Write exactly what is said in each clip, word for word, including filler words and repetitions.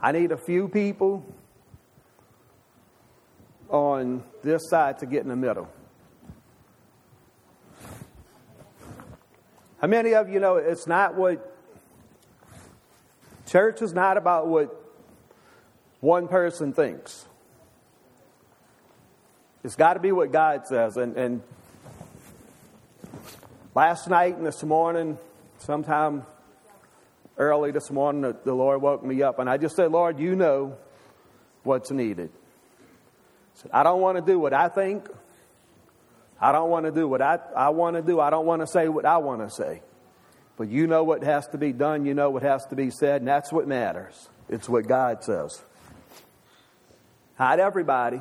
I need a few people on this side to get in the middle. How many of you know it's not what... Church is not about what one person thinks. It's got to be what God says. And, and last night and this morning, sometime early this morning, the, the Lord woke me up. And I just said, Lord, you know what's needed. I said, I don't want to do what I think. I don't want to do what I, I want to do. I don't want to say what I want to say. But you know what has to be done. You know what has to be said. And that's what matters. It's what God says. Not everybody.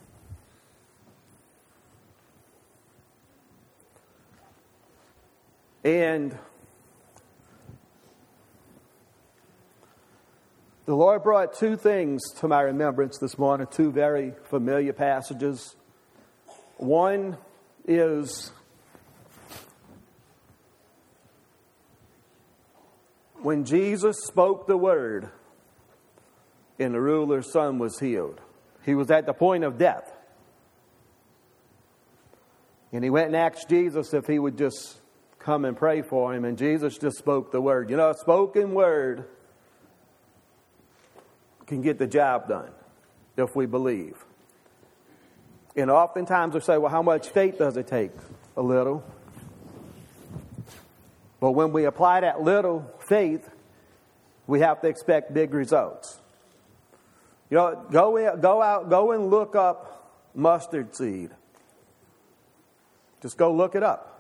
And the Lord brought two things to my remembrance this morning, two very familiar passages. One is when Jesus spoke the word and the ruler's son was healed. He was at the point of death. And he went and asked Jesus if he would just come and pray for him. And Jesus just spoke the word. You know, a spoken word can get the job done if we believe. And oftentimes we say, well, how much faith does it take? A little. But when we apply that little faith, we have to expect big results. You know, go in, go out, go and look up mustard seed. Just go look it up.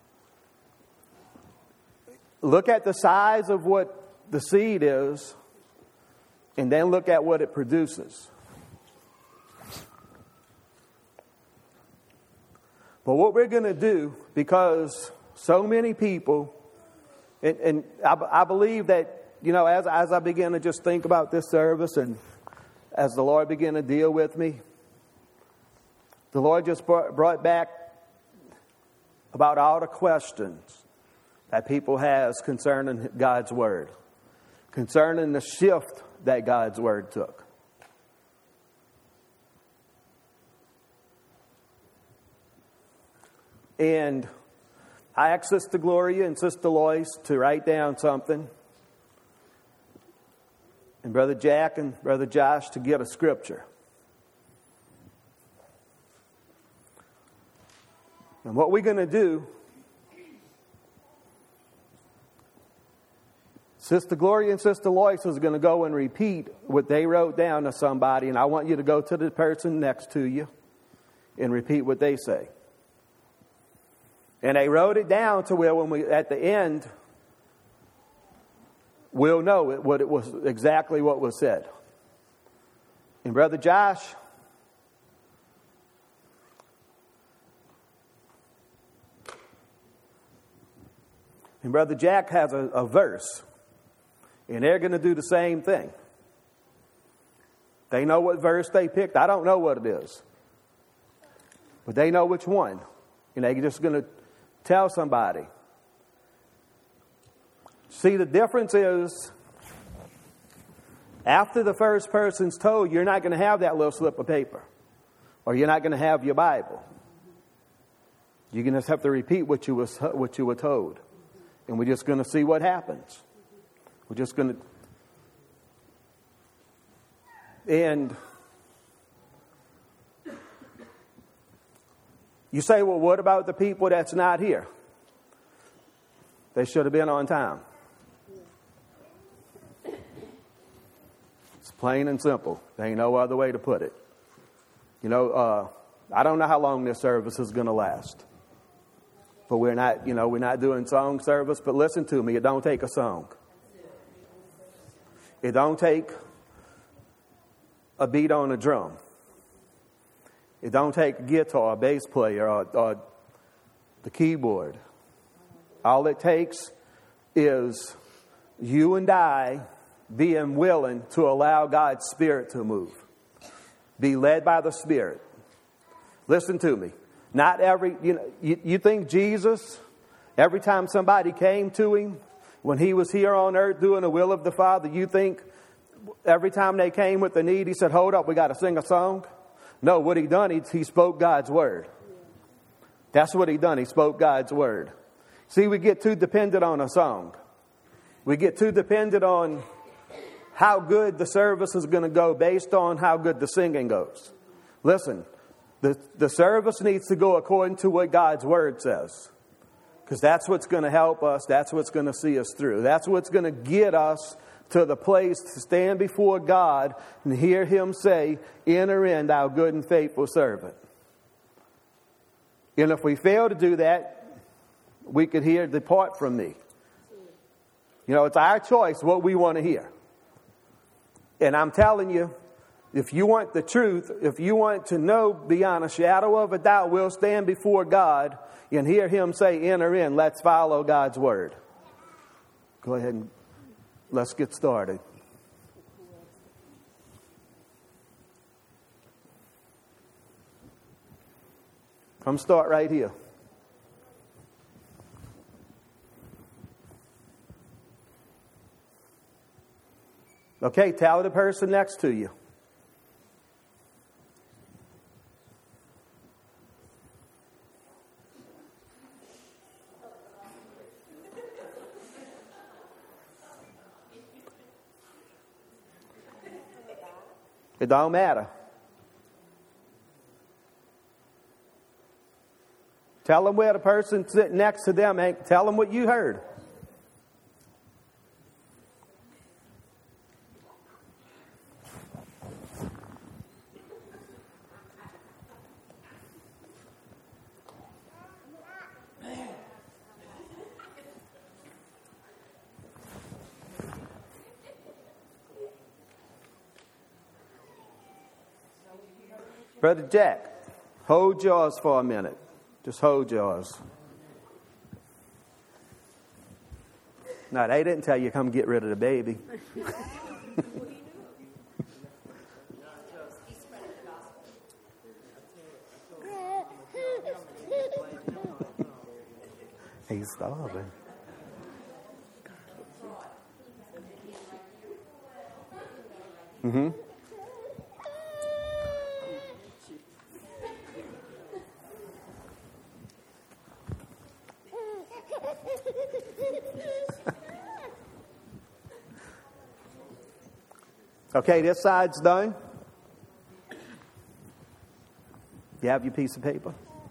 Look at the size of what the seed is, and then look at what it produces. But what we're going to do, because so many people, and, and I, I believe that, you know, as, as I begin to just think about this service and as the Lord began to deal with me, the Lord just brought, brought back about all the questions that people has concerning God's Word, concerning the shift that God's Word took. And I asked Sister Gloria and Sister Lois to write down something, and Brother Jack and Brother Josh to get a scripture. And what we're going to do, Sister Gloria and Sister Lois is going to go and repeat what they wrote down to somebody, and I want you to go to the person next to you and repeat what they say. And they wrote it down to where when we, at the end, we'll know it, what it was, exactly what was said. And Brother Josh, and Brother Jack has a, a verse, and they're going to do the same thing. They know what verse they picked. I don't know what it is, but they know which one, and they're just going to tell somebody. See, the difference is, after the first person's told, you're not going to have that little slip of paper, or you're not going to have your Bible. You're going to have to repeat what you was what you were told, and we're just going to see what happens. We're just going to, and you say, well, what about the people that's not here? They should have been on time. It's plain and simple. There ain't no other way to put it. You know, uh, I don't know how long this service is going to last. But we're not, you know, we're not doing song service. But listen to me, it don't take a song. It don't take a beat on a drum. It don't take a guitar, a bass player, or, or the keyboard. All it takes is you and I being willing to allow God's Spirit to move. Be led by the Spirit. Listen to me. Not every, you know, you, you think Jesus, every time somebody came to him, when he was here on earth doing the will of the Father, you think every time they came with the need, he said, hold up, we got to sing a song? No, what he done, he, he spoke God's word. That's what he done. He spoke God's word. See, we get too dependent on a song. We get too dependent on how good the service is going to go based on how good the singing goes. Listen, the, the service needs to go according to what God's word says. Because that's what's going to help us. That's what's going to see us through. That's what's going to get us to the place to stand before God and hear him say, enter in, thou good and faithful servant. And if we fail to do that, we could hear, depart from me. You know, it's our choice what we want to hear. And I'm telling you, if you want the truth, if you want to know beyond a shadow of a doubt, we'll stand before God and hear him say, enter in, let's follow God's word. Go ahead and let's get started. I'm start right here. Okay, tell the person next to you. It don't matter. Tell them where the person sitting next to them ain't. Tell them what you heard. Brother Jack, hold yours for a minute. Just hold yours. No, they didn't tell you come get rid of the baby. He's starving. Mm-hmm. Okay, this side's done. You have your piece of paper?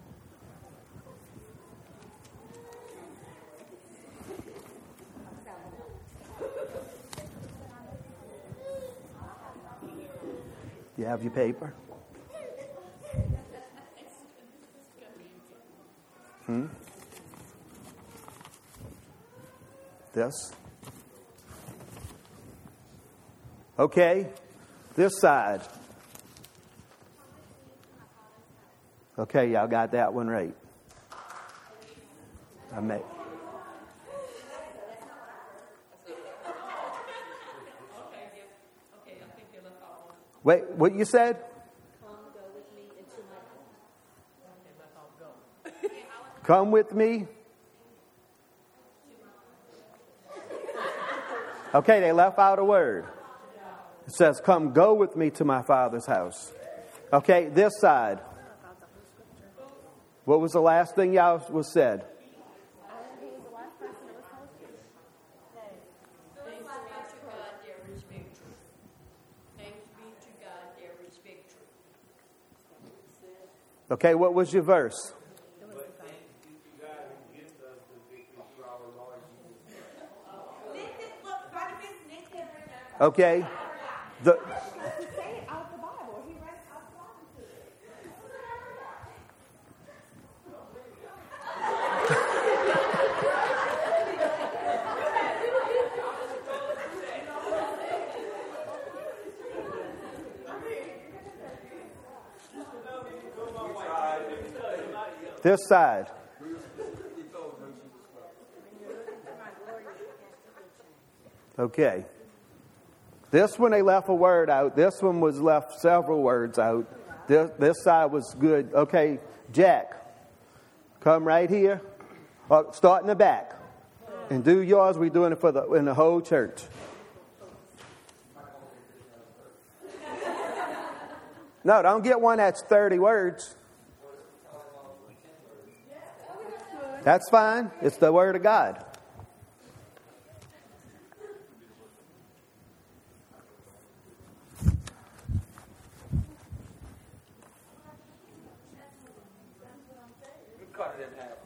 You have your paper? Hmm? This? Okay, this side. Okay, y'all got that one right. I may. Wait, what you said? Come with me. Okay, they left out a word. It says, come go with me to my Father's house. Okay, this side. What was the last thing y'all was said? Okay, what was your verse? Okay. The, this side. Okay. This one they left a word out. This one was left several words out. This, this side was good. Okay, Jack, come right here. Uh, start in the back. And do yours. We're doing it for the in the whole church. No, don't get one that's thirty words. That's fine. It's the Word of God. Cut it in half.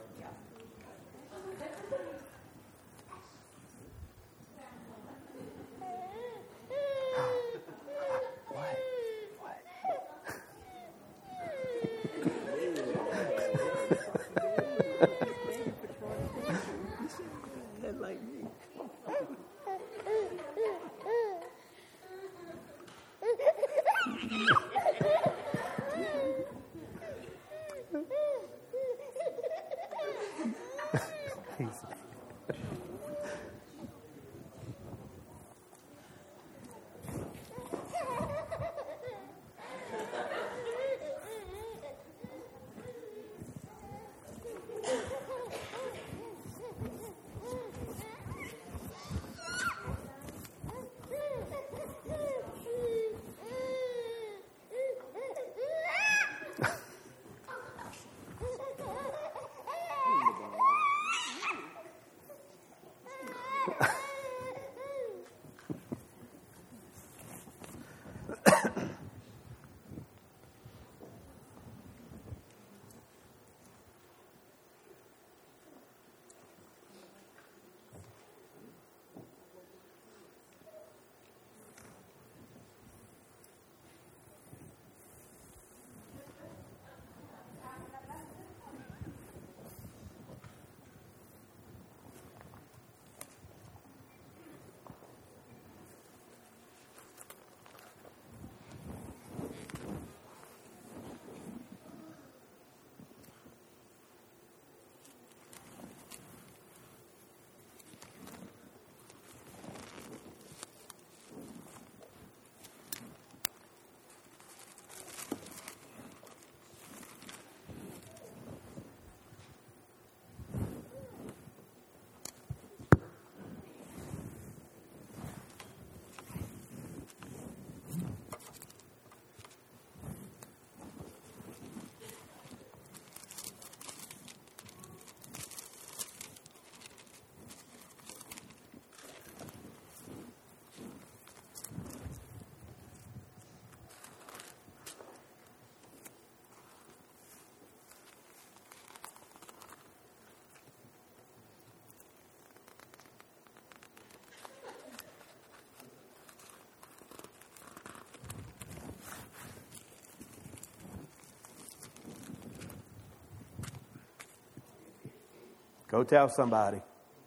Go tell somebody.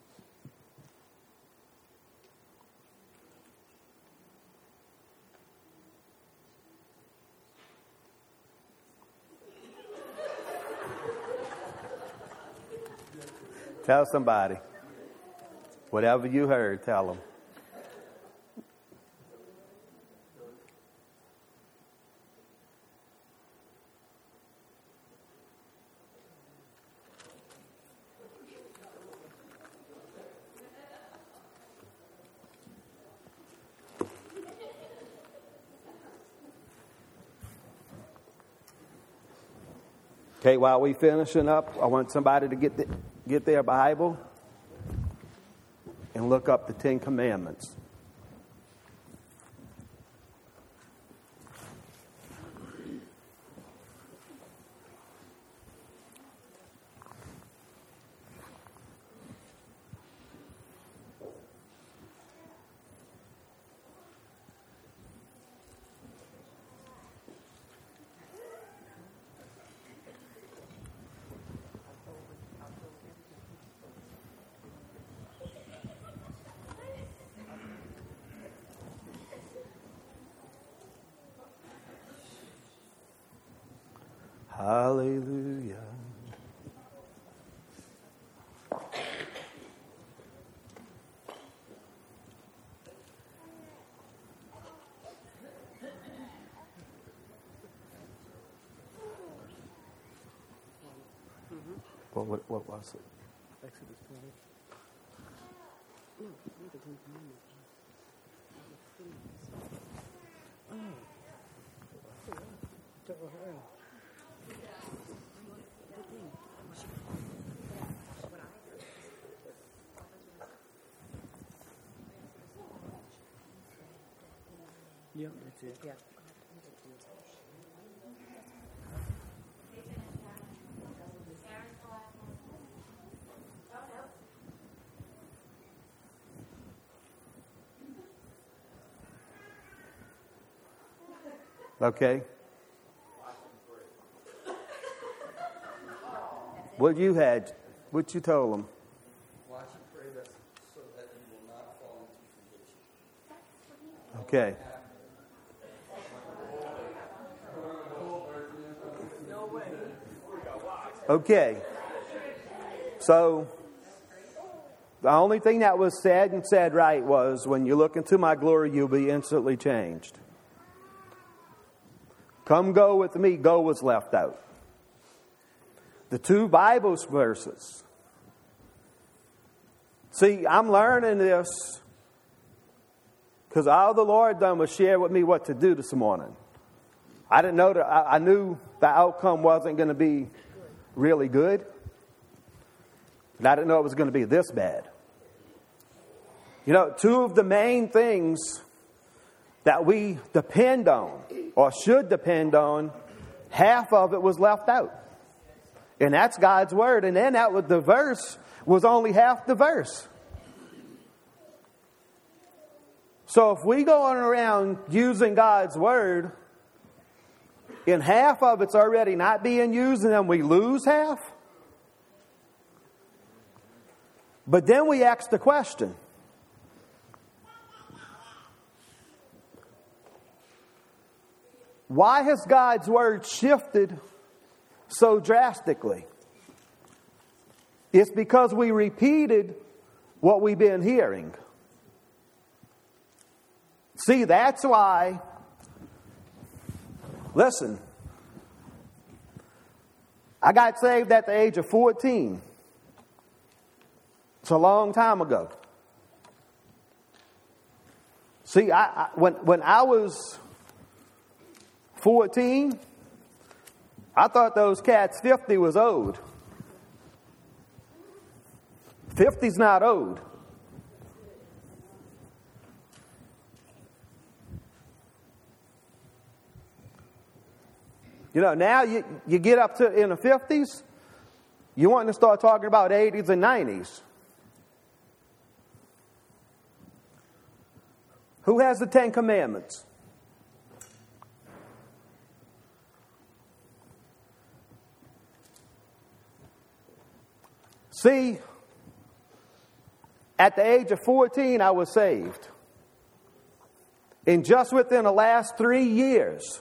Tell somebody. Whatever you heard, tell them. Okay, while we finishing up, I want somebody to get the, get their Bible and look up the Ten Commandments. Hallelujah. What, what, what was it? Exodus twenty. No, not the Ten Commandments. Oh. Yep, that's it. Yeah. Okay. What you had, what you told them? Watch and pray that so that you will not fall into conviction. Okay. Okay. So, the only thing that was said and said right was, when you look into my glory, you'll be instantly changed. Come go with me, go was left out. The two Bible verses. See, I'm learning this because all the Lord done was share with me what to do this morning. I didn't know that, I, I knew the outcome wasn't going to be really good. And I didn't know it was going to be this bad. You know, two of the main things that we depend on, or should depend on, half of it was left out. And that's God's Word. And then that was, the verse was only half the verse. So if we go on around using God's Word, and half of it's already not being used, and then we lose half. But then we ask the question, why has God's Word shifted so drastically? It's because we repeated what we've been hearing. See, that's why, listen, I got saved at the age of fourteen. It's a long time ago. See, I, I when when I was fourteen, I thought those cats fifty was old. fifty's not old. You know, now you, you get up to in the fifties, you want to start talking about eighties and nineties. Who has the Ten Commandments? See, at the age of fourteen, I was saved. And just within the last three years,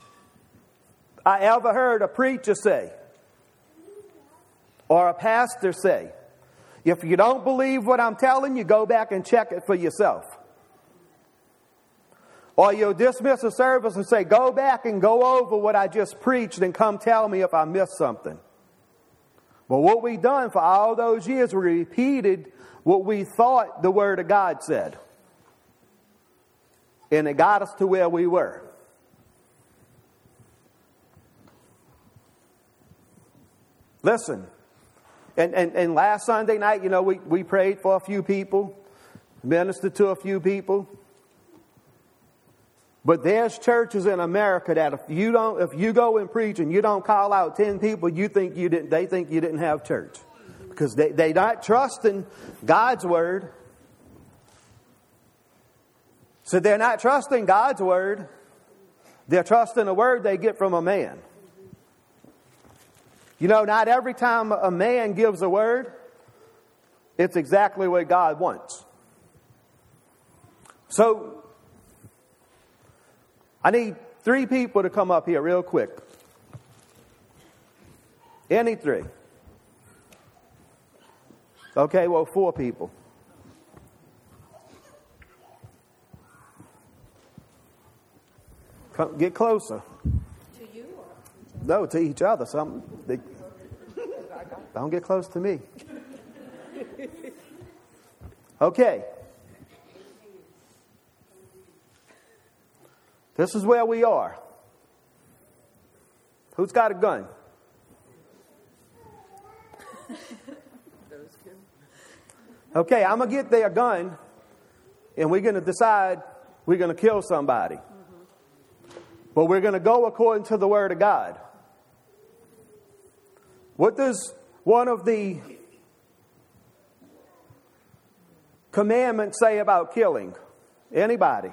I ever heard a preacher say, or a pastor say, if you don't believe what I'm telling you, go back and check it for yourself. Or you'll dismiss a service and say, go back and go over what I just preached and come tell me if I missed something. Well, what we done for all those years, we repeated what we thought the Word of God said. And it got us to where we were. Listen, and, and, and last Sunday night, you know, we, we prayed for a few people, ministered to a few people. But there's churches in America that if you don't, if you go and preach and you don't call out ten people, you think you didn't. They think you didn't have church because they they not trusting God's Word. So they're not trusting God's Word. They're trusting a word they get from a man. You know, not every time a man gives a word, it's exactly what God wants. So, I need three people to come up here real quick. Any three. Okay, well, four people. Come, get closer. To you or? No, to each other. Some, they, don't get close to me. Okay. This is where we are. Who's got a gun? Okay, I'm going to get their gun, and we're going to decide we're going to kill somebody. Mm-hmm. But we're going to go according to the Word of God. What does one of the commandments say about killing? Anybody?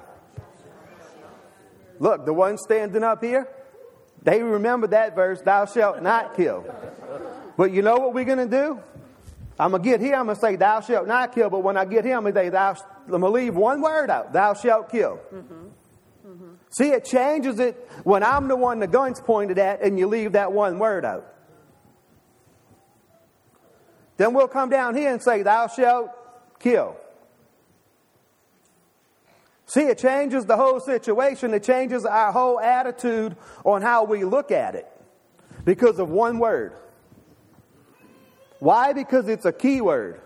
Look, the one standing up here, they remember that verse, thou shalt not kill. But you know what we're going to do? I'm going to get here, I'm going to say, thou shalt not kill. But when I get here, I'm going to say, thou, I'm going to leave one word out, thou shalt kill. Mm-hmm. Mm-hmm. See, it changes it when I'm the one the gun's pointed at and you leave that one word out. Then we'll come down here and say, thou shalt kill. See, it changes the whole situation. It changes our whole attitude on how we look at it because of one word. Why? Because it's a key word.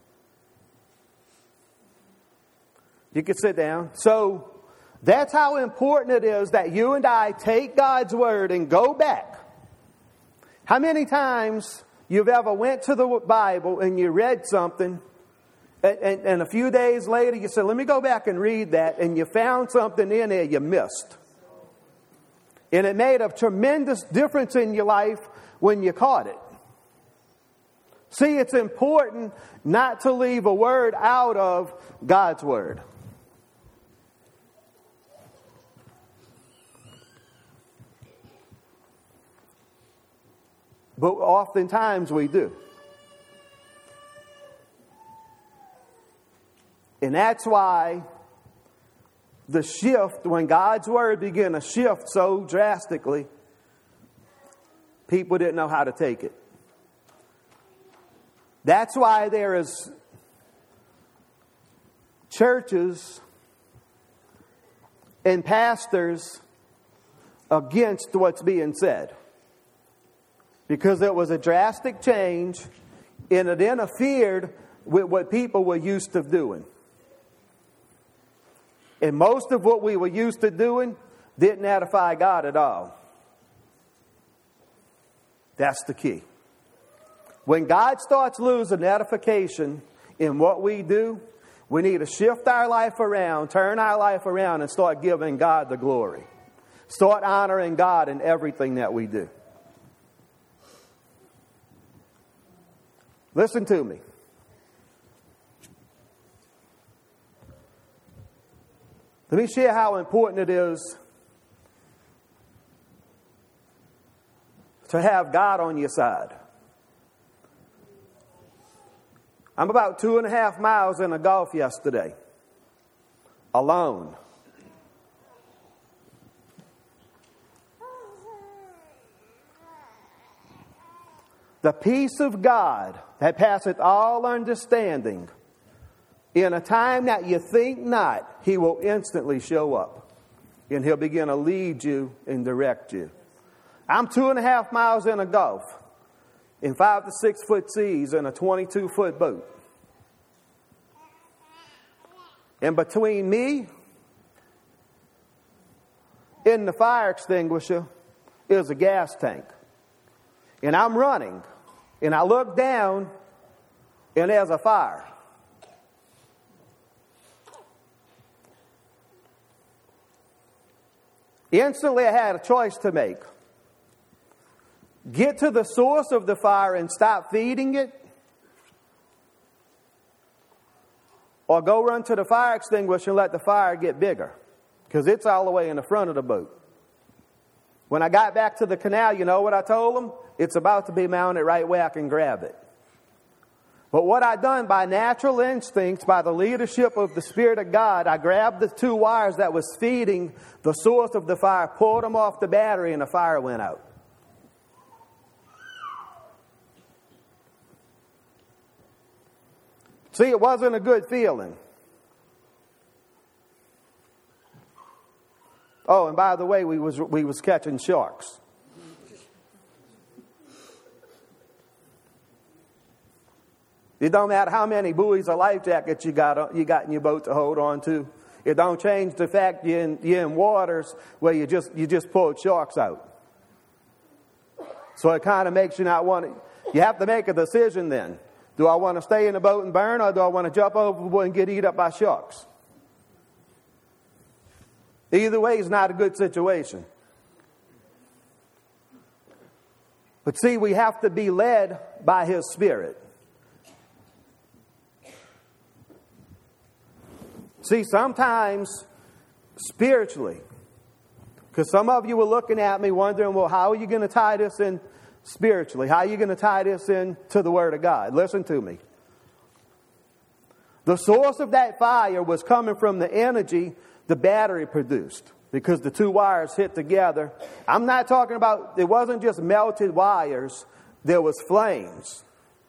You can sit down. So that's how important it is that you and I take God's word and go back. How many times you've ever went to the Bible and you read something and, and, and a few days later you said, let me go back and read that, and you found something in there you missed. And it made a tremendous difference in your life when you caught it. See, it's important not to leave a word out of God's word. But oftentimes we do. And that's why the shift, when God's word began to shift so drastically, people didn't know how to take it. That's why there is churches and pastors against what's being said. Because it was a drastic change and it interfered with what people were used to doing. And most of what we were used to doing didn't edify God at all. That's the key. When God starts losing edification in what we do, we need to shift our life around, turn our life around, and start giving God the glory. Start honoring God in everything that we do. Listen to me. Let me share how important it is to have God on your side. I'm about two and a half miles in a Gulf yesterday, alone. The peace of God that passeth all understanding, in a time that you think not, He will instantly show up. And He'll begin to lead you and direct you. I'm two and a half miles in a Gulf, in five to six foot seas in a twenty-two foot boat. And between me and the fire extinguisher is a gas tank. And I'm running. And I look down and there's a fire. Instantly I had a choice to make. Get to the source of the fire and stop feeding it, or go run to the fire extinguisher and let the fire get bigger, because it's all the way in the front of the boat. When I got back to the canal, you know what I told them? It's about to be mounted right where I can grab it. But what I done by natural instincts, by the leadership of the Spirit of God, I grabbed the two wires that was feeding the source of the fire, pulled them off the battery, and the fire went out. See, it wasn't a good feeling. Oh, and by the way, we was we was catching sharks. It don't matter how many buoys or life jackets you got you got in your boat to hold on to. It don't change the fact you're in, you're in waters where you just you just pulled sharks out. So it kind of makes you not want to, you have to make a decision then. Do I want to stay in the boat and burn, or do I want to jump overboard and get eaten up by sharks? Either way is not a good situation. But see, we have to be led by His Spirit. See, sometimes spiritually, because some of you were looking at me wondering, well, how are you going to tie this in spiritually? How are you going to tie this in to the Word of God? Listen to me. The source of that fire was coming from the energy the battery produced, because the two wires hit together. I'm not talking about, it wasn't just melted wires, there was flames.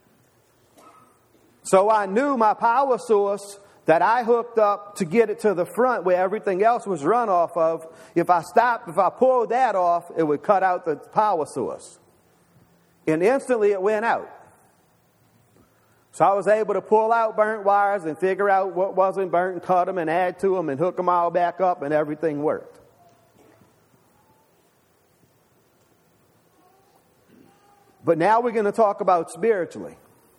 So I knew my power source that I hooked up to get it to the front where everything else was run off of, if I stopped, if I pulled that off, it would cut out the power source. And instantly it went out. So I was able to pull out burnt wires and figure out what wasn't burnt and cut them and add to them and hook them all back up, and everything worked. But now we're going to talk about spiritually.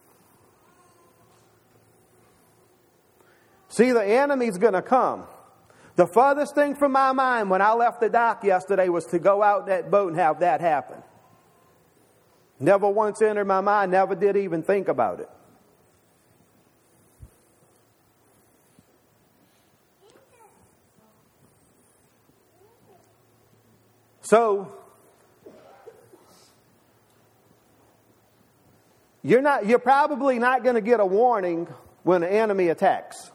See, the enemy's going to come. The furthest thing from my mind when I left the dock yesterday was to go out in that boat and have that happen. Never once entered my mind, never did even think about it. So, you're not, you're probably not going to get a warning when the enemy attacks.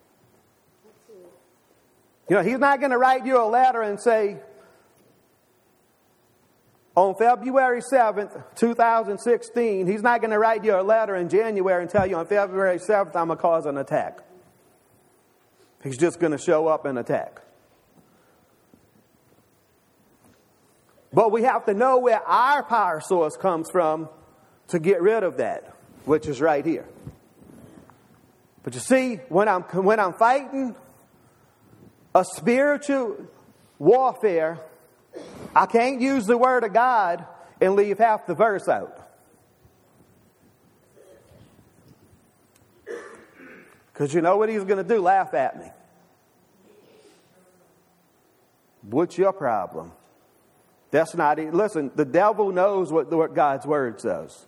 You know, he's not going to write you a letter and say, on February seventh, two thousand sixteen, he's not going to write you a letter in January and tell you on February seventh, I'm going to cause an attack. He's just going to show up and attack. But we have to know where our power source comes from to get rid of that, which is right here. But you see, when I'm when I'm fighting a spiritual warfare, I can't use the Word of God and leave half the verse out. Because you know what he's going to do? Laugh at me. What's your problem? That's not it. Listen, the devil knows what, what God's Word says.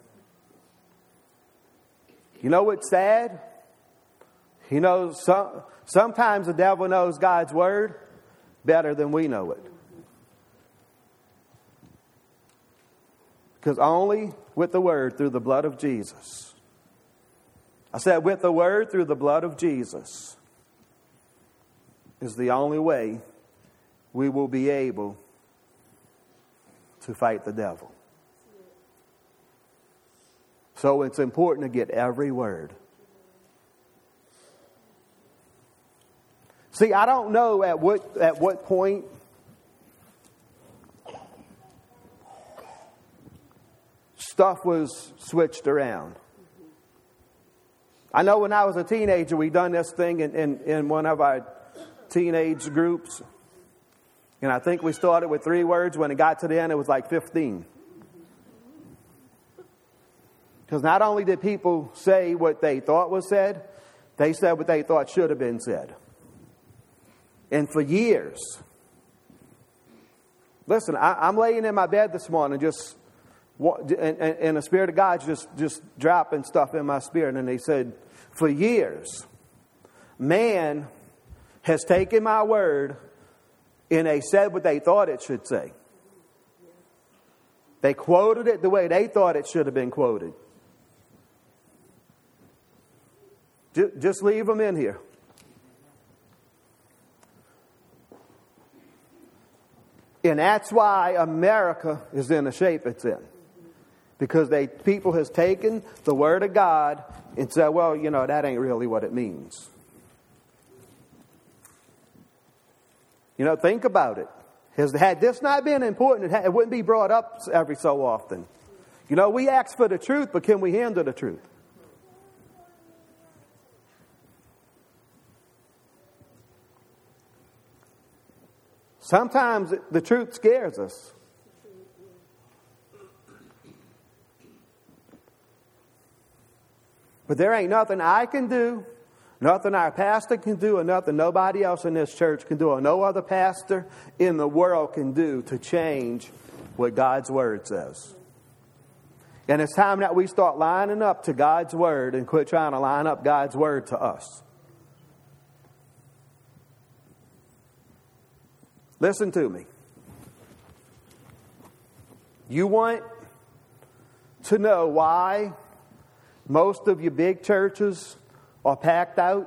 You know what's sad? He knows some, sometimes the devil knows God's Word better than we know it. Because only with the Word through the blood of Jesus. I said with the Word through the blood of Jesus is the only way we will be able to fight the devil. So it's important to get every word. See, I don't know at what at what point stuff was switched around. I know when I was a teenager, we done this thing in, in, in one of our teenage groups. And I think we started with three words. When it got to the end, it was like fifteen. Because not only did people say what they thought was said, they said what they thought should have been said. And for years, listen, I, I'm laying in my bed this morning, just and, and, and the Spirit of God just, just dropping stuff in my spirit. And they said, for years, man has taken my word and they said what they thought it should say. They quoted it the way they thought it should have been quoted. Just leave them in here. And that's why America is in the shape it's in. Because they people has taken the Word of God and said, well, you know, that ain't really what it means. You know, think about it. Has, had this not been important, it, it wouldn't be brought up every so often. You know, we ask for the truth, but can we handle the truth? Sometimes the truth scares us. But there ain't nothing I can do, nothing our pastor can do, and nothing nobody else in this church can do, or no other pastor in the world can do to change what God's Word says. And it's time that we start lining up to God's Word and quit trying to line up God's Word to us. Listen to me. You want to know why most of your big churches are packed out?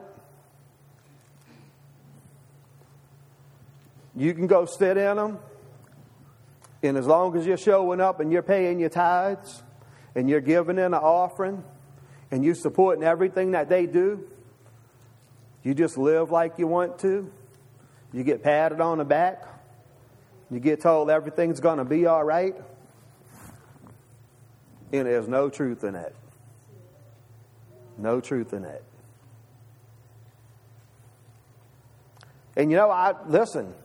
You can go sit in them, and as long as you're showing up and you're paying your tithes, and you're giving in an offering, and you're supporting everything that they do, you just live like you want to. You get patted on the back. You get told everything's going to be all right. And there's no truth in that. No truth in that. And you know, I listen.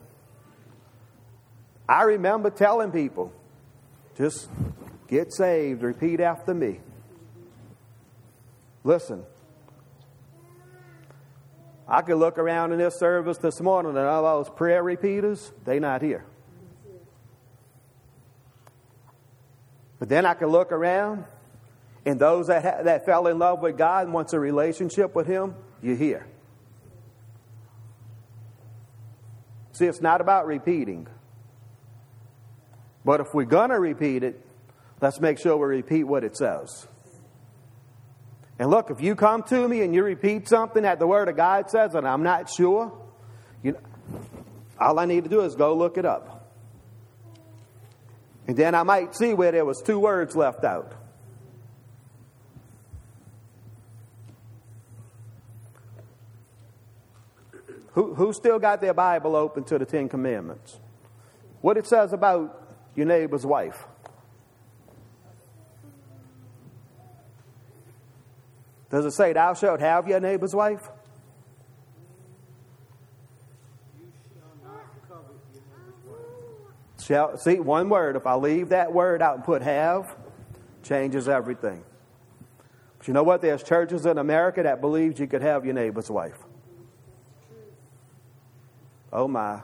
I remember telling people, just get saved, repeat after me. Listen. I could look around in this service this morning and all those prayer repeaters, they not here. But then I could look around, and those that ha- that fell in love with God and wants a relationship with Him, you're here. See, it's not about repeating. But if we're going to repeat it, let's make sure we repeat what it says. And look, if you come to me and you repeat something that the Word of God says and I'm not sure, you know, all I need to do is go look it up. And then I might see where there was two words left out. Who, who still got their Bible open to the Ten Commandments? What it says about your neighbor's wife. Does it say, thou shalt have your neighbor's wife? You shall not covet your neighbor's wife. Shall, see, one word. If I leave that word out and put have, changes everything. But you know what? There's churches in America that believes you could have your neighbor's wife. Oh my.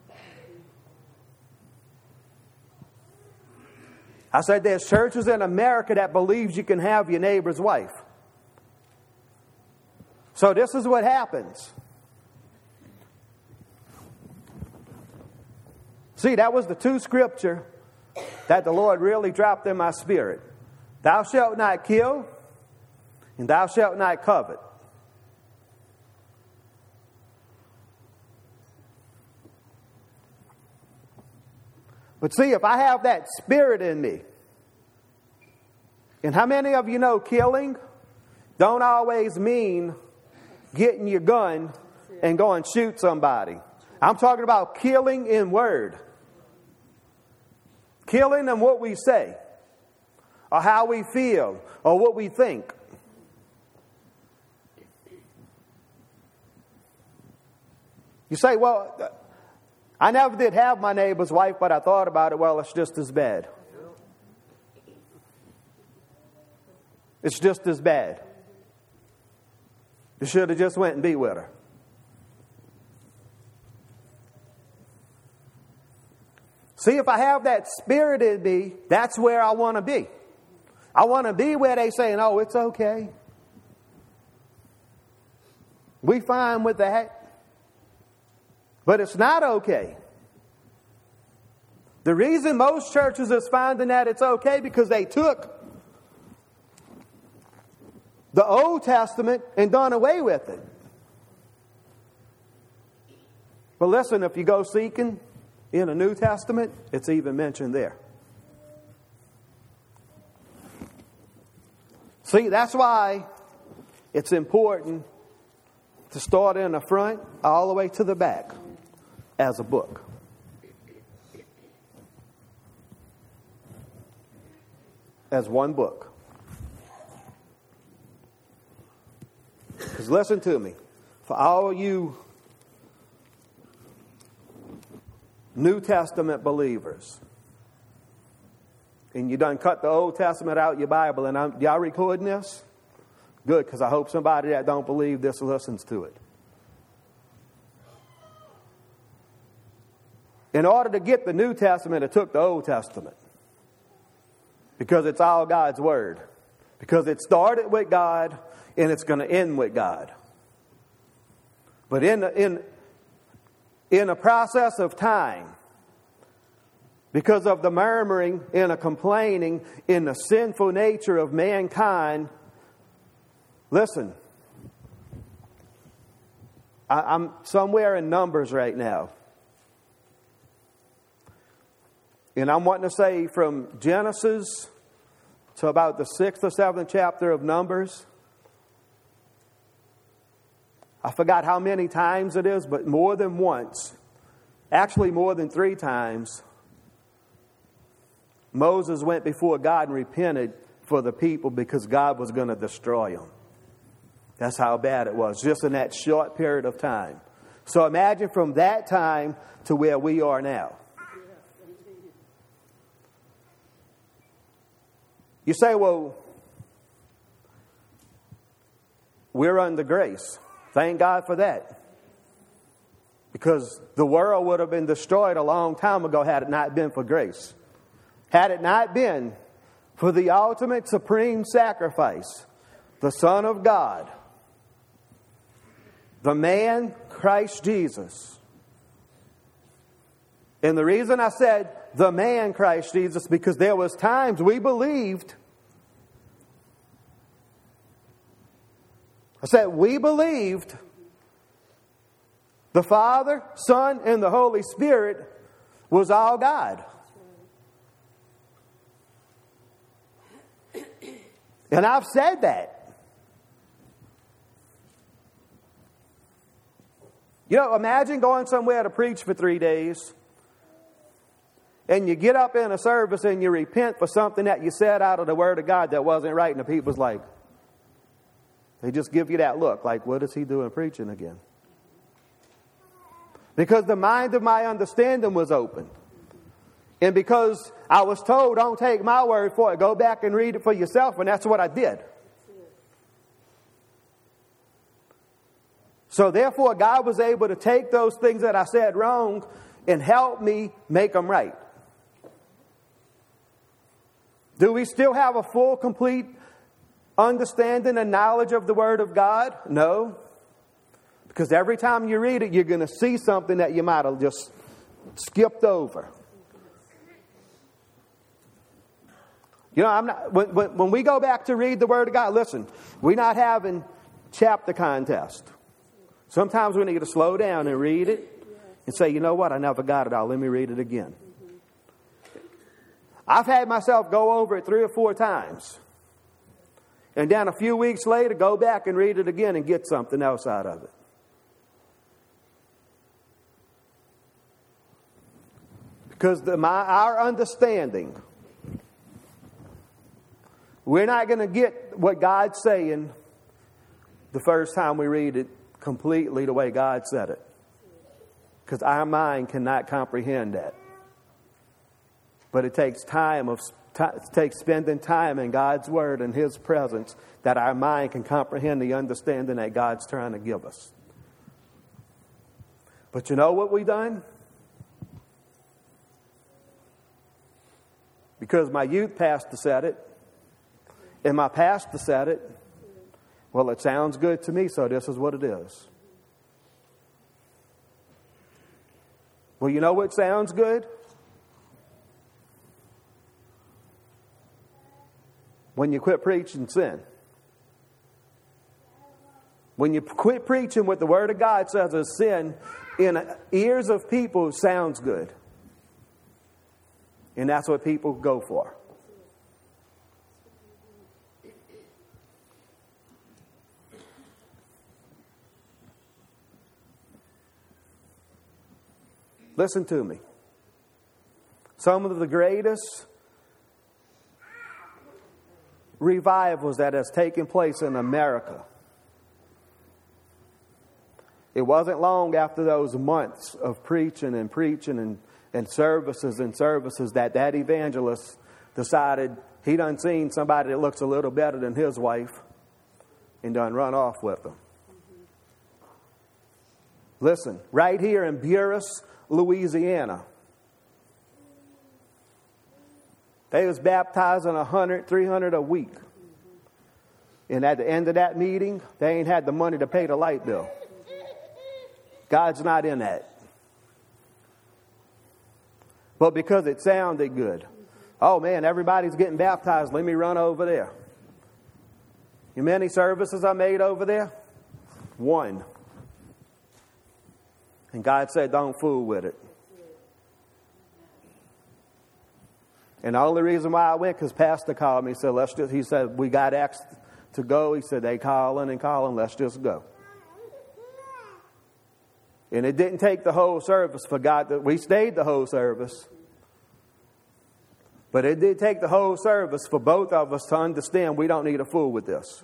I said there's churches in America that believes you can have your neighbor's wife. So this is what happens. See, that was the two scripture that the Lord really dropped in my spirit. Thou shalt not kill, and thou shalt not covet. But see, if I have that spirit in me, and how many of you know killing don't always mean getting your gun and go and shoot somebody? I'm talking about killing in word. Killing in what we say, or how we feel, or what we think. You say, well, I never did have my neighbor's wife, but I thought about it. Well, it's just as bad. It's just as bad. You should have just went and be with her. See, if I have that spirit in me, that's where I want to be. I want to be where they say, oh, it's okay. We fine with that. But it's not okay. The reason most churches is finding that it's okay because they took the Old Testament and done away with it. But listen, if you go seeking in the New Testament, it's even mentioned there. See, that's why it's important to start in the front all the way to the back as a book. As one book. Because listen to me. For all you New Testament believers, and you done cut the Old Testament out your Bible, and I'm, y'all recording this? Good, because I hope somebody that don't believe this listens to it. In order to get the New Testament, it took the Old Testament. Because it's all God's Word. Because it started with God and it's going to end with God. But in the, in, in a process of time, because of the murmuring and the complaining in the sinful nature of mankind, listen, I, I'm somewhere in Numbers right now. And I'm wanting to say from Genesis to about the sixth or seventh chapter of Numbers. I forgot how many times it is, but more than once, actually more than three times, Moses went before God and repented for the people because God was going to destroy them. That's how bad it was, just in that short period of time. So imagine from that time to where we are now. You say, well, we're under grace. Thank God for that. Because the world would have been destroyed a long time ago had it not been for grace. Had it not been for the ultimate supreme sacrifice, the Son of God, the man Christ Jesus. And the reason I said the man Christ Jesus, because there was times we believed. I said we believed the Father, Son, and the Holy Spirit was all God. And I've said that. You know, imagine going somewhere to preach for three days. And you get up in a service and you repent for something that you said out of the Word of God that wasn't right. And the people's like, they just give you that look like, what is he doing preaching again? Because the mind of my understanding was open. And because I was told, don't take my word for it, go back and read it for yourself. And that's what I did. So therefore, God was able to take those things that I said wrong and help me make them right. Do we still have a full, complete understanding and knowledge of the Word of God? No. Because every time you read it, you're going to see something that you might have just skipped over. You know, I'm not. When, when, when we go back to read the Word of God, listen, we're not having chapter contest. Sometimes we need to slow down and read it and say, you know what, I never got it all. Let me read it again. I've had myself go over it three or four times. And then a few weeks later, go back and read it again and get something else out of it. Because the, my, our understanding, we're not going to get what God's saying the first time we read it completely the way God said it. Because our mind cannot comprehend that. But it takes time of it takes spending time in God's Word and His presence that our mind can comprehend the understanding that God's trying to give us. But you know what we've done? Because my youth pastor said it, and my pastor said it, well, it sounds good to me, so this is what it is. Well, you know what sounds good? When you quit preaching sin. When you quit preaching what the Word of God says is sin, in ears of people sounds good. And that's what people go for. Listen to me. Some of the greatest revivals that has taken place in America. It wasn't long after those months of preaching and preaching and, and services and services that that evangelist decided he done seen somebody that looks a little better than his wife. and done run off with them. Listen, right here in Buras, Louisiana, they was baptizing one hundred, three hundred a week. And at the end of that meeting, they ain't had the money to pay the light bill. God's not in that. But because it sounded good. Oh man, everybody's getting baptized. Let me run over there. You know how many services I made over there? One. And God said, don't fool with it. And the only reason why I went, because Pastor called me. He said, let's just, he said, we got asked to go. He said, they calling and calling. Let's just go. And it didn't take the whole service for God to, we stayed the whole service. But it did take the whole service for both of us to understand we don't need a fool with this.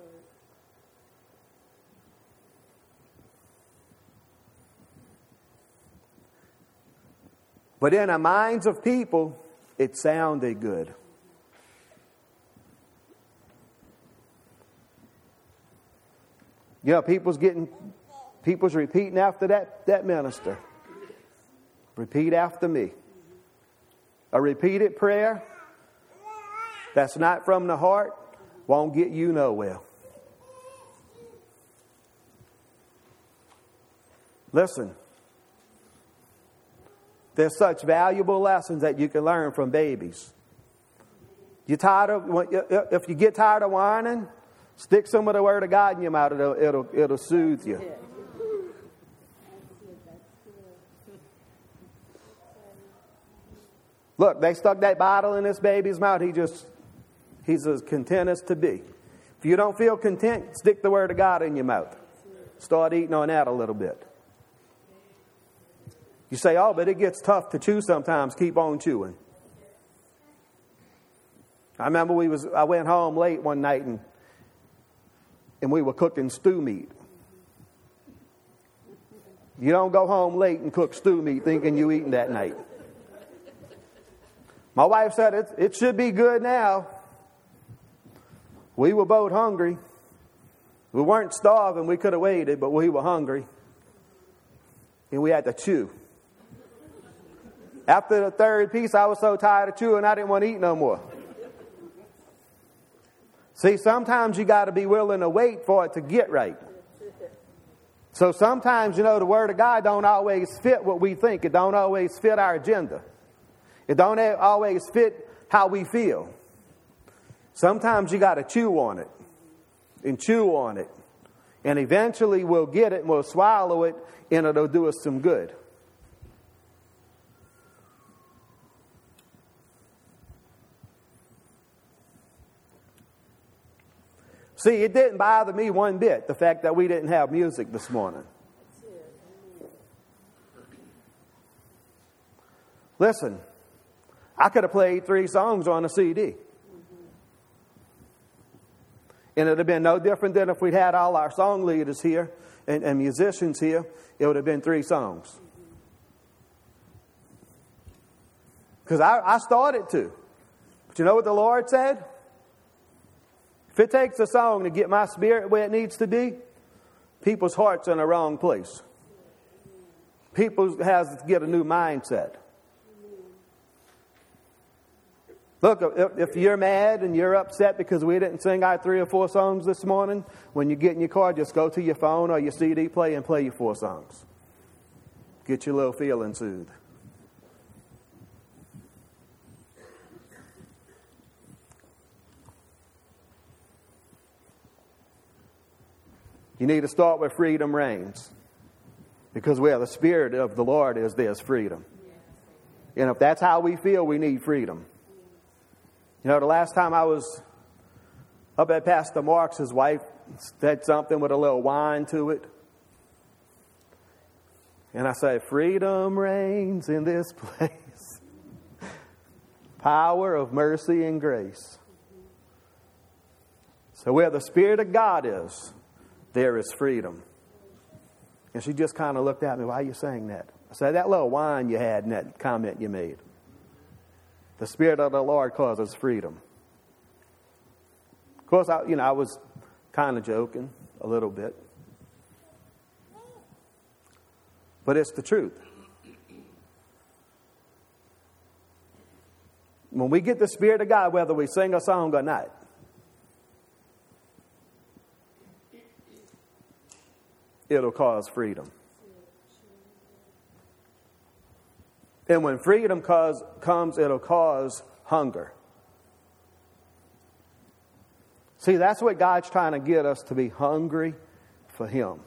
But in the minds of people, it sounded good. Yeah, people's getting, people's repeating after that, that minister. Repeat after me. A repeated prayer that's not from the heart won't get you nowhere. Listen. There's such valuable lessons that you can learn from babies. You tired of, if you get tired of whining, stick some of the Word of God in your mouth. It'll, it'll, it'll soothe you. Look, they stuck that bottle in this baby's mouth. He just, he's as content as to be. If you don't feel content, stick the Word of God in your mouth. Start eating on that a little bit. You say, oh, but it gets tough to chew sometimes. Keep on chewing. I remember we was I went home late one night and and we were cooking stew meat. You don't go home late and cook stew meat thinking you eating that night. My wife said it, it should be good now. We were both hungry. We weren't starving. We could have waited, but we were hungry. And we had to chew. After the third piece, I was so tired of chewing, I didn't want to eat no more. See, sometimes you got to be willing to wait for it to get right. So sometimes, you know, the Word of God don't always fit what we think. It don't always fit our agenda. It don't always fit how we feel. Sometimes you got to chew on it and chew on it. And eventually we'll get it and we'll swallow it and it'll do us some good. See, it didn't bother me one bit, the fact that we didn't have music this morning. Listen, I could have played three songs on a C D. And it would have been no different than if we'd had all our song leaders here and, and musicians here. It would have been three songs. Because I, I started to. But you know what the Lord said? If it takes a song to get my spirit where it needs to be, people's hearts are in the wrong place. People has to get a new mindset. Look, if, if you're mad and you're upset because we didn't sing our three or four songs this morning, when you get in your car, just go to your phone or your C D player and play your four songs. Get your little feeling soothed. You need to start where freedom reigns. Because where the Spirit of the Lord is, there's freedom. And if that's how we feel, we need freedom. You know, the last time I was up at Pastor Mark's, his wife said something with a little whine to it. And I said, freedom reigns in this place. Power of mercy and grace. So where the Spirit of God is, there is freedom. And she just kind of looked at me, why are you saying that? I said, that little whine you had in that comment you made. The Spirit of the Lord causes freedom. Of course, I, you know, I was Kind of joking a little bit. But it's the truth. When we get the Spirit of God, whether we sing a song or not, it'll cause freedom. And when freedom cause, comes, it'll cause hunger. See, that's what God's trying to get us, to be hungry for Him.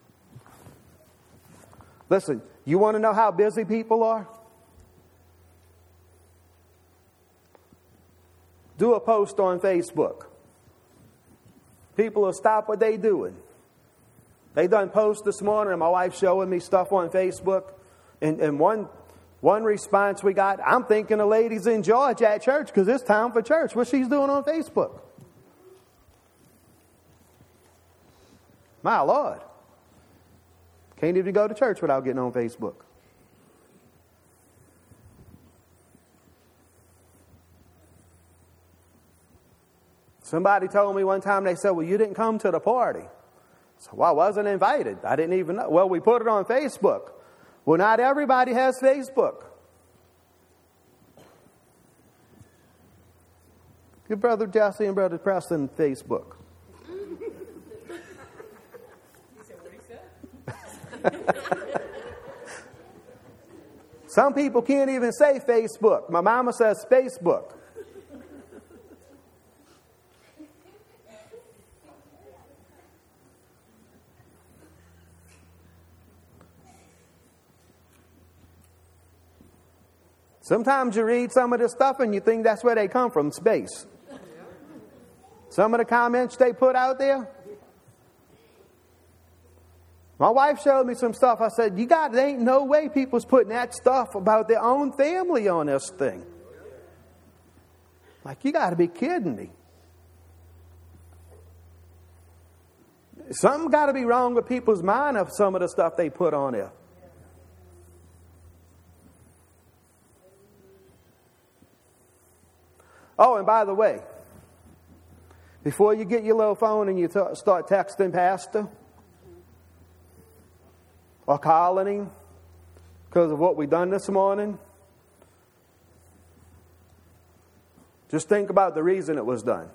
Listen, you want to know how busy people are? Do a post on Facebook. People will stop what they're doing. They done post this morning, and my wife's showing me stuff on Facebook. And, and one, one response we got, I'm thinking the ladies in Georgia at church because it's time for church. What she's doing on Facebook. My Lord. Can't even go to church without getting on Facebook. Somebody told me one time, they said, well, you didn't come to the party. So, well, I wasn't invited. I didn't even know. Well, we put it on Facebook. Well, not everybody has Facebook. Give Brother Jesse and Brother Preston Facebook. Some people can't even say Facebook. My mama says Facebook. Sometimes you read some of this stuff and you think that's where they come from, space. Some of the comments they put out there. My wife showed me some stuff. I said, you got, there ain't no way people's putting that stuff about their own family on this thing. Like, you got to be kidding me. Something got to be wrong with people's mind of some of the stuff they put on there. Oh, and by the way, before you get your little phone and you t- start texting Pastor or calling him because of what we done this morning, just think about the reason it was done.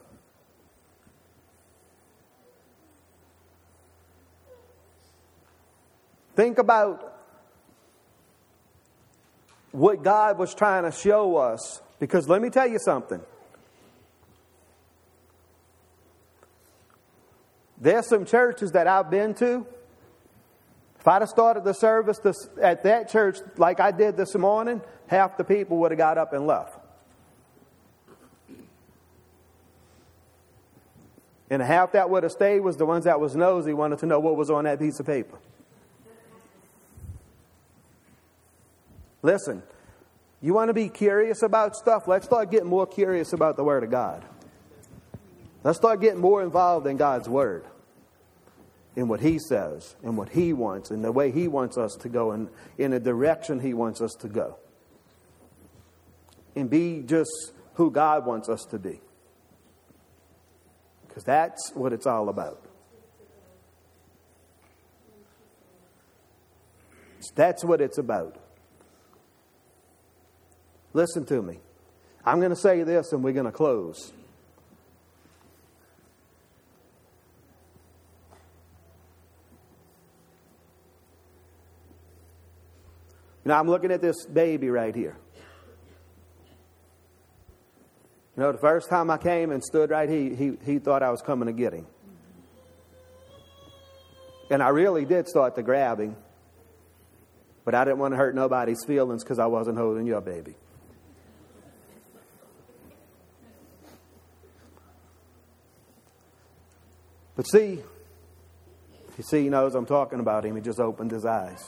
Think about what God was trying to show us. Because let me tell you something. There's some churches that I've been to. If I'd have started the service this, at that church like I did this morning, half the people would have got up and left. And half that would have stayed was the ones that was nosy, wanted to know what was on that piece of paper. Listen, you want to be curious about stuff? Let's start getting more curious about the Word of God. Let's start getting more involved in God's Word, in what He says, and what He wants, and the way He wants us to go, and in the direction He wants us to go. And be just who God wants us to be. Because that's what it's all about. That's what it's about. Listen to me. I'm going to say this and we're going to close. Now, I'm looking at this baby right here. You know, the first time I came and stood right here, he, he, he thought I was coming to get him. And I really did start to grab him. But I didn't want to hurt nobody's feelings because I wasn't holding your baby. But see, you see, he knows I'm talking about him. He just opened his eyes.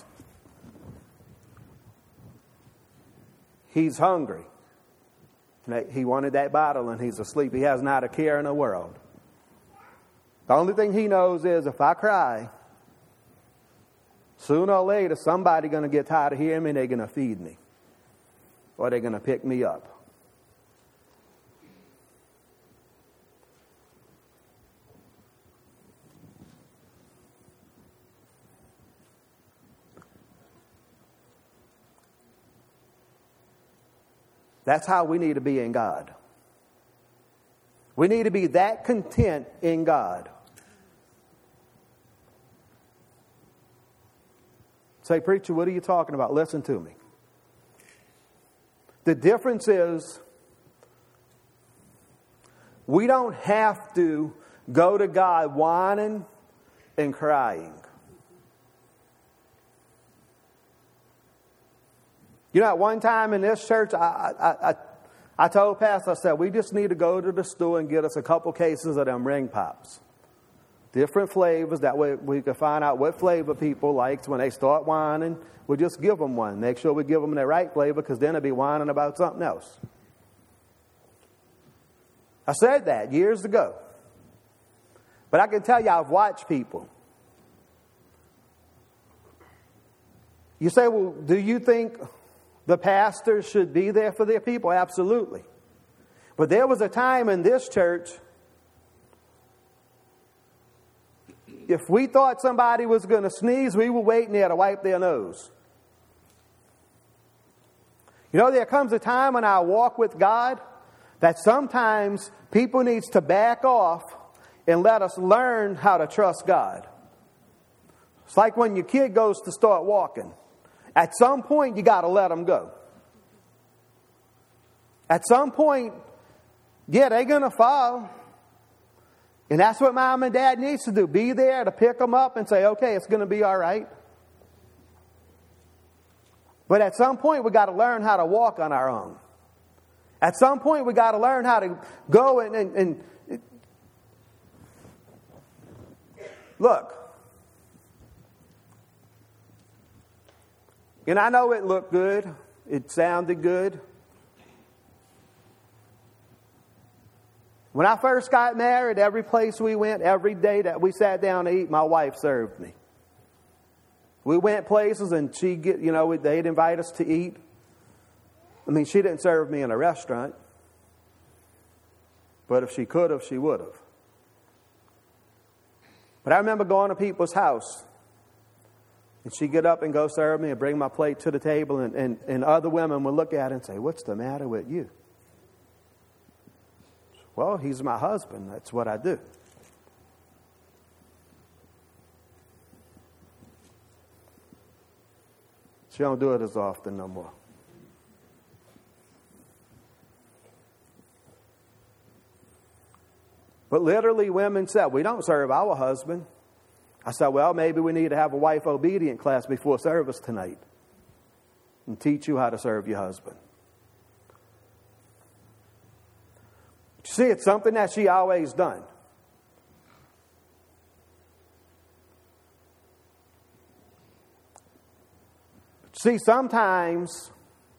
He's hungry. He wanted that bottle and he's asleep. He has not a care in the world. The only thing he knows is if I cry, sooner or later somebody's going to get tired of hearing me and they're going to feed me. Or they're going to pick me up. That's how we need to be in God. We need to be that content in God. Say, preacher, what are you talking about? Listen to me. The difference is we don't have to go to God whining and crying. You know, at one time in this church, I, I, I, I told Pastor, I said, we just need to go to the store and get us a couple cases of them ring pops. Different flavors, that way we can find out what flavor people like. When they start whining, we'll just give them one. Make sure we give them the right flavor, because then they'll be whining about something else. I said that years ago. But I can tell you, I've watched people. You say, well, do you think the pastors should be there for their people? Absolutely. But there was a time in this church, if we thought somebody was going to sneeze, we were waiting there to wipe their nose. You know, there comes a time in our walk with God that sometimes people need to back off and let us learn how to trust God. It's like when your kid goes to start walking. At some point, you got to let them go. At some point, yeah, they're going to fall. And that's what mom and dad needs to do. Be there to pick them up and say, okay, it's going to be all right. But at some point, we got to learn how to walk on our own. At some point, we got to learn how to go and, and, and look. And I know it looked good. It sounded good. When I first got married, every place we went, every day that we sat down to eat, my wife served me. We went places and she get, you know, they'd invite us to eat. I mean, she didn't serve me in a restaurant. But if she could have, she would have. But I remember going to people's house. And she'd get up and go serve me and bring my plate to the table. And, and, and other women would look at it and say, what's the matter with you? Well, he's my husband. That's what I do. She don't do it as often no more. But literally women said, we don't serve our husband. I said, well, maybe we need to have a wife obedient class before service tonight and teach you how to serve your husband. See, it's something that she always done. See, sometimes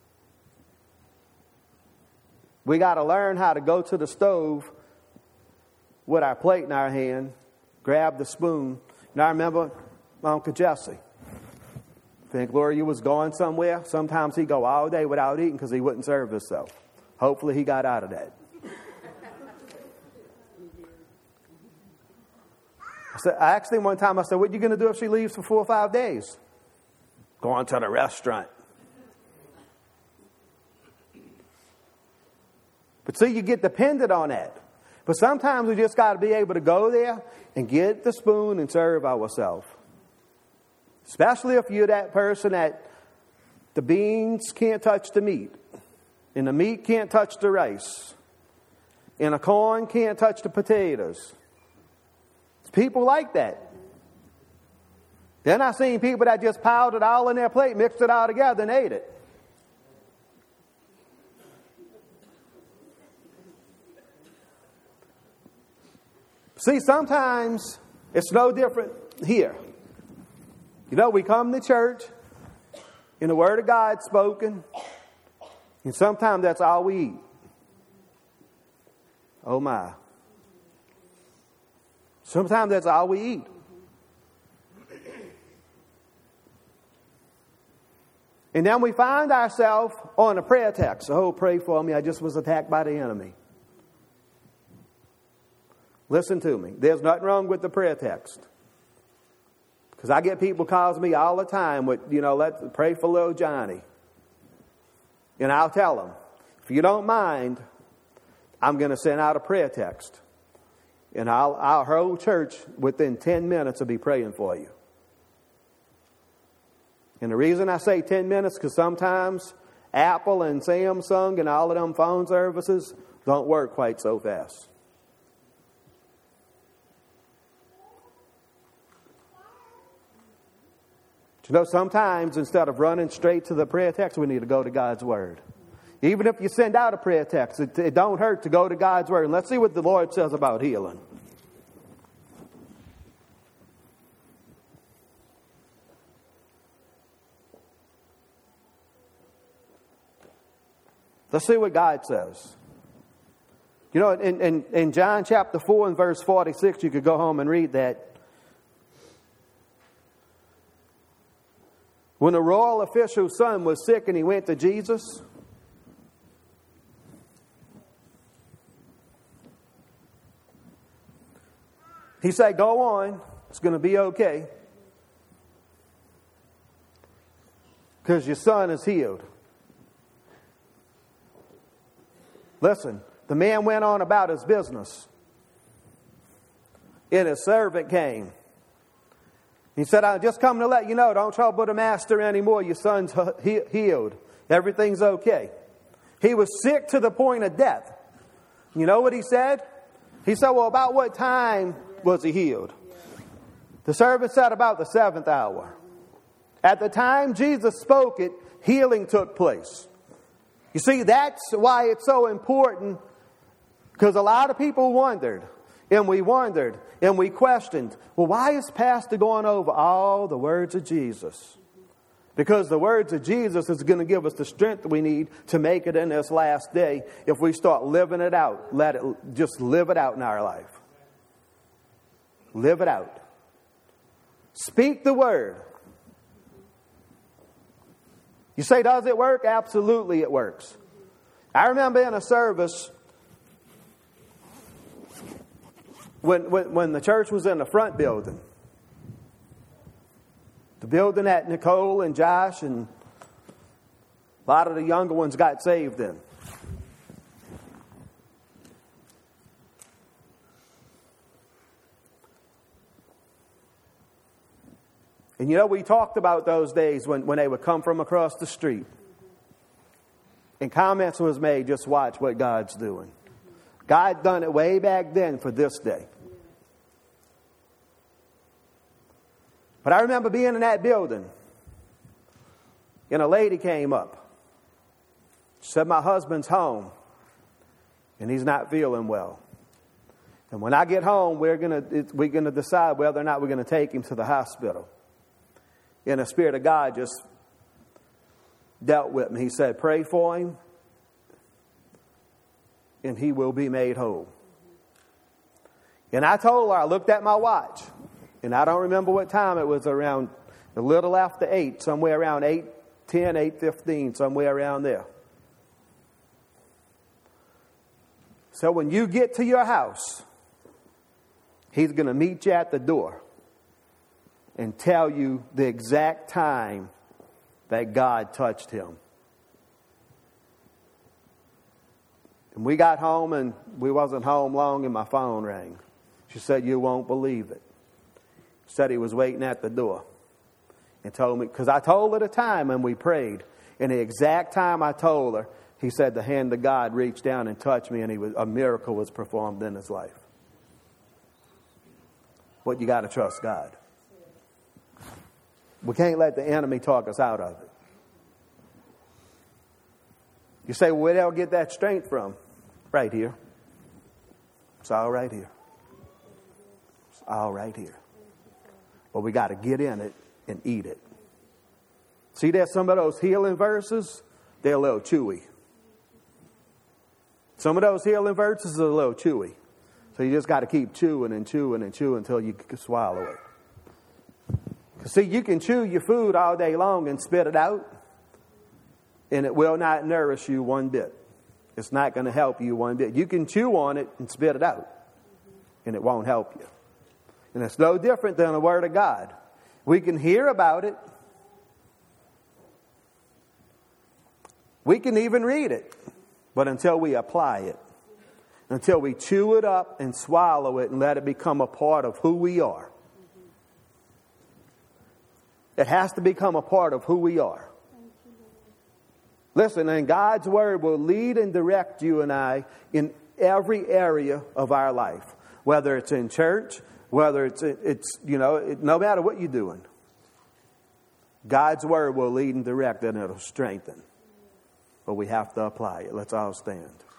we got to learn how to go to the stove with our plate in our hand, grab the spoon. And I remember my Uncle Jesse. Think Gloria was going somewhere. Sometimes he'd go all day without eating because he wouldn't serve himself. Hopefully he got out of that. I said, actually, one time I said, what are you going to do if she leaves for four or five days? Going to the restaurant. But see, you get dependent on that. But sometimes we just got to be able to go there and get the spoon and serve ourselves. Especially if you're that person that the beans can't touch the meat. And the meat can't touch the rice. And the corn can't touch the potatoes. It's people like that. Then I've seen people that just piled it all in their plate, mixed it all together and ate it. See, sometimes it's no different here. You know, we come to church, and the Word of God spoken, and sometimes that's all we eat. Oh my. Sometimes that's all we eat. And then we find ourselves on a prayer text. Oh, pray for me. I just was attacked by the enemy. Listen to me. There's nothing wrong with the prayer text. Because I get people calls me all the time with, you know, let's pray for little Johnny. And I'll tell them, if you don't mind, I'm going to send out a prayer text. And I'll, our whole church, within ten minutes, will be praying for you. And the reason I say ten minutes, because sometimes Apple and Samsung and all of them phone services don't work quite so fast. You know, sometimes instead of running straight to the prayer text, we need to go to God's Word. Even if you send out a prayer text, it, it don't hurt to go to God's Word. And let's see what the Lord says about healing. Let's see what God says. You know, in, in, in John chapter four and verse forty-six, you could go home and read that. When a royal official's son was sick and he went to Jesus, he said, go on, it's going to be okay. Because your son is healed. Listen, the man went on about his business. And his servant came. He said, I just come to let you know, don't trouble the master anymore. Your son's he- healed. Everything's okay. He was sick to the point of death. You know what he said? He said, well, about what time was he healed? The servant said, about the seventh hour. At the time Jesus spoke it, healing took place. You see, that's why it's so important, because a lot of people wondered, and we wondered, and we questioned, well, why is Pastor going over all the words of Jesus? Because the words of Jesus is going to give us the strength we need to make it in this last day if we start living it out. Let it, just live it out in our life. Live it out. Speak the word. You say, does it work? Absolutely it works. I remember in a service when, when, when the church was in the front building. The building that Nicole and Josh and a lot of the younger ones got saved in. And you know, we talked about those days when, when they would come from across the street. And comments was made, just watch what God's doing. God done it way back then for this day. But I remember being in that building. And a lady came up. She said, my husband's home. And he's not feeling well. And when I get home, we're going we're gonna decide whether or not we're going to take him to the hospital. And the Spirit of God just dealt with me. He said, pray for him, and he will be made whole. And I told her, I looked at my watch, and I don't remember what time it was, around a little after eight, somewhere around eight ten, eight fifteen, somewhere around there. So when you get to your house, he's going to meet you at the door and tell you the exact time that God touched him. And we got home, and we wasn't home long, and my phone rang. She said, you won't believe it. Said he was waiting at the door. And told me, because I told her the time, and we prayed. And the exact time I told her, he said the hand of God reached down and touched me, and he was, a miracle was performed in his life. But you got to trust God. We can't let the enemy talk us out of it. You say, well, where do I get that strength from? Right here. It's all right here. It's all right here. But we got to get in it and eat it. See, there's some of those healing verses, they're a little chewy. Some of those healing verses are a little chewy. So you just got to keep chewing and chewing and chewing until you can swallow it. See, you can chew your food all day long and spit it out, and it will not nourish you one bit. It's not going to help you one bit. You can chew on it and spit it out, and it won't help you. And it's no different than the Word of God. We can hear about it. We can even read it. But until we apply it, until we chew it up and swallow it and let it become a part of who we are. It has to become a part of who we are. Listen, and God's word will lead and direct you and I in every area of our life. Whether it's in church, whether it's, it's you know, it, no matter what you're doing. God's word will lead and direct and it'll strengthen. But we have to apply it. Let's all stand.